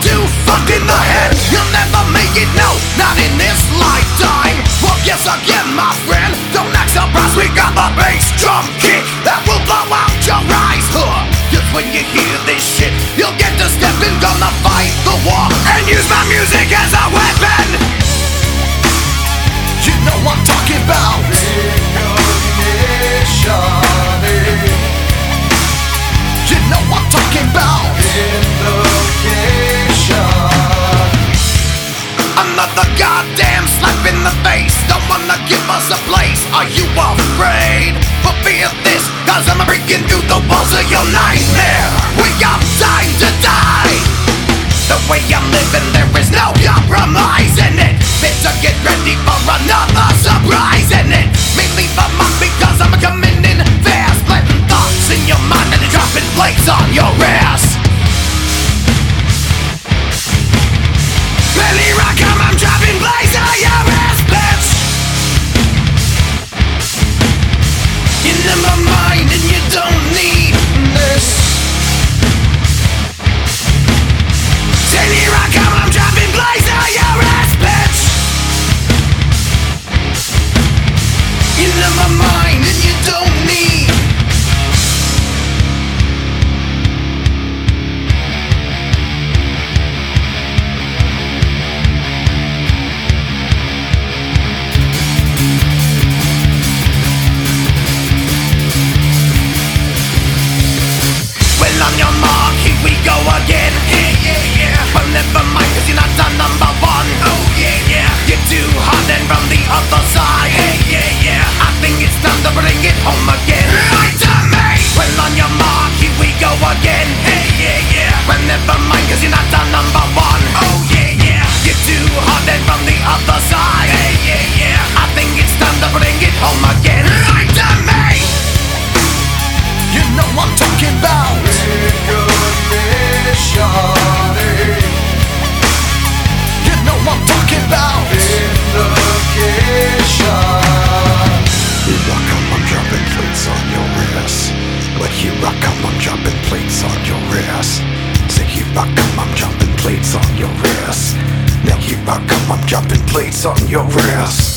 too fucked in the head. You'll never make it, no, not in this lifetime. Well, guess again, my friend, don't act surprised. We got the bass drum kick that will blow out your eyes, huh? Just when you hear this shit, you'll get to step in, gonna fight the war and use my music as a weapon. You know what I'm talking about. You know what I'm talking about. Another goddamn slap in the face. Don't wanna give us a place. Are you afraid? But fear this, cause I'm breaking through the walls of your nightmare. We got time to die. The way I'm living, there is no compromise in it. Better get ready for another surprise in it. Me leave a mark because I'm coming in fast. Planting thoughts in your mind and dropping plates on your ass. Billy Rockham, I'm dropping plates on your ass, bitch. You never mind and you don't need this. Billy Rockham, I'm dropping plates on your ass, bitch. You never mind and you don't need. Well, on your mark, here we go again. Yeah, yeah, yeah. Well, never mind, cause you're not the number one. Oh, yeah, yeah. You're too hot and from the other side. Hey, yeah, yeah. I think it's time to bring it home again. Right to me. Well, on your mark, here we go again. Hey, yeah, yeah. Well, never mind, cause you're not the number one. Oh, yeah, yeah. You're too hot and from the other side. Hey, yeah, yeah. I think it's time to bring it home again. Right to me. You know what I'm talking about. You know what I'm talking about. Here I come, I'm dropping plates on your ass. But here I come, I'm dropping plates on your ass. Say here I come, I'm dropping plates on your ass. Now here I come, I'm dropping plates on your ass.